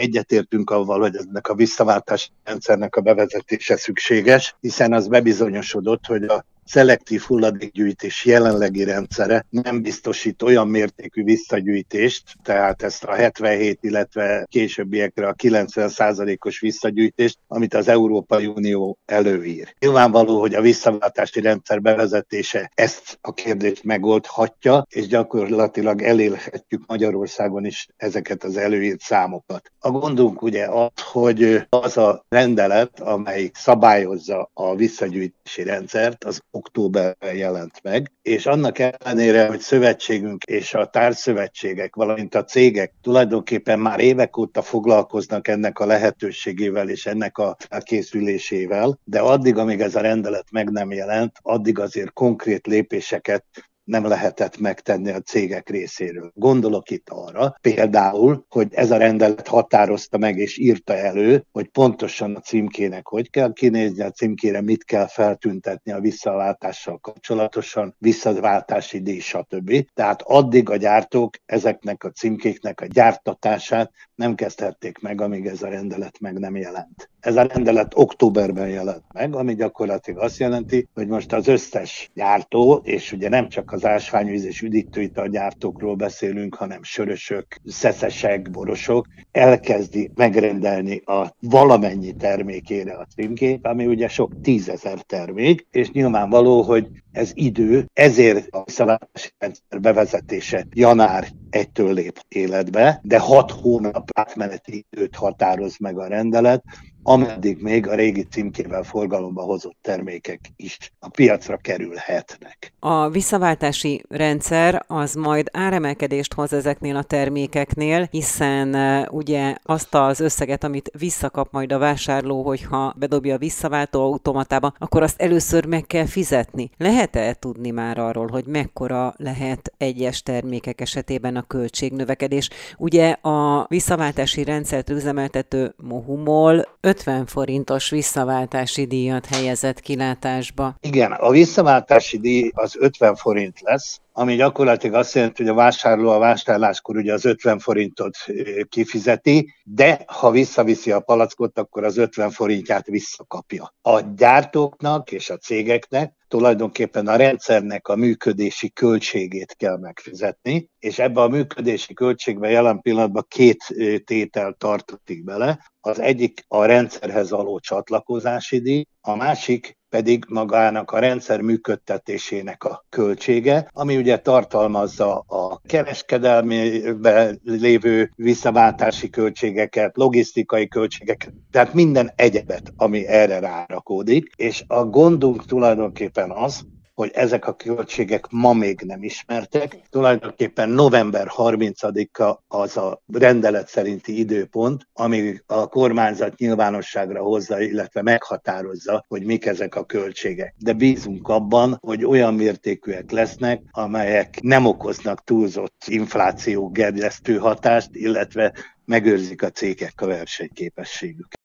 egyetértünk avval, hogy ennek a visszaváltási rendszernek a bevezetése szükséges, hiszen az bebizonyosodott, hogy a szelektív hulladékgyűjtés jelenlegi rendszere nem biztosít olyan mértékű visszagyűjtést, tehát ezt a 77, illetve későbbiekre a 90%-os visszagyűjtést, amit az Európai Unió előír. Nyilvánvaló, hogy a visszaváltási rendszer bevezetése ezt a kérdést megoldhatja, és gyakorlatilag elérhetjük Magyarországon is ezeket az előírt számokat. A gondunk ugye az, hogy az a rendelet, amelyik szabályozza a visszagyűjtési rendszert, az októberben jelent meg, és annak ellenére, hogy szövetségünk és a társszövetségek, valamint a cégek tulajdonképpen már évek óta foglalkoznak ennek a lehetőségével és ennek a felkészülésével, de addig, amíg ez a rendelet meg nem jelent, addig azért konkrét lépéseket nem lehetett megtenni a cégek részéről. Gondolok itt arra, például, hogy ez a rendelet határozta meg és írta elő, hogy pontosan a címkének hogy kell kinézni, a címkére mit kell feltüntetni a visszaváltással kapcsolatosan, visszaváltási díj, stb. Tehát addig a gyártók ezeknek a címkéknek a gyártatását nem kezdhették meg, amíg ez a rendelet meg nem jelent. Ez a rendelet októberben jelent meg, ami gyakorlatilag azt jelenti, hogy most az összes gyártó, és ugye nem csak az ásványvíz és üdítőitalgyártókról beszélünk, hanem sörösök, szeszesek, borosok, elkezdi megrendelni a valamennyi termékére a címkét, ami ugye sok 10 000 termék, és nyilvánvaló, hogy ez idő, ezért a visszaváltási rendszer bevezetése január 1-től lép életbe, de 6 hónap átmeneti időt határoz meg a rendelet, ameddig még a régi címkével forgalomba hozott termékek is a piacra kerülhetnek. A visszaváltási rendszer az majd áremelkedést hoz ezeknél a termékeknél, hiszen ugye azt az összeget, amit visszakap majd a vásárló, hogyha bedobja a visszaváltó automatába, akkor azt először meg kell fizetni. Lehet-e tudni már arról, hogy mekkora lehet egyes termékek esetében a költségnövekedés? Ugye a visszaváltási rendszert üzemeltető Mohumol 50 forintos visszaváltási díjat helyezett kilátásba. Igen, a visszaváltási díj az 50 forint lesz, ami gyakorlatilag azt jelenti, hogy a vásárló a vásárláskor ugye az 50 forintot kifizeti, de ha visszaviszi a palackot, akkor az 50 forintját visszakapja. A gyártóknak és a cégeknek tulajdonképpen a rendszernek a működési költségét kell megfizetni, és ebbe a működési költségbe jelen pillanatban 2 tétel tartozik bele. Az egyik a rendszerhez való csatlakozási díj, a másik pedig magának a rendszer működtetésének a költsége, ami ugye tartalmazza a kereskedelmében lévő visszaváltási költségeket, logisztikai költségeket, tehát minden egyebet, ami erre rárakódik, és a gondunk tulajdonképpen az, hogy ezek a költségek ma még nem ismertek. Tulajdonképpen november 30-a az a rendelet szerinti időpont, amíg a kormányzat nyilvánosságra hozza, illetve meghatározza, hogy mik ezek a költségek. De bízunk abban, hogy olyan mértékűek lesznek, amelyek nem okoznak túlzott infláció gerjesztő hatást, illetve megőrzik a cégek a versenyképességüket.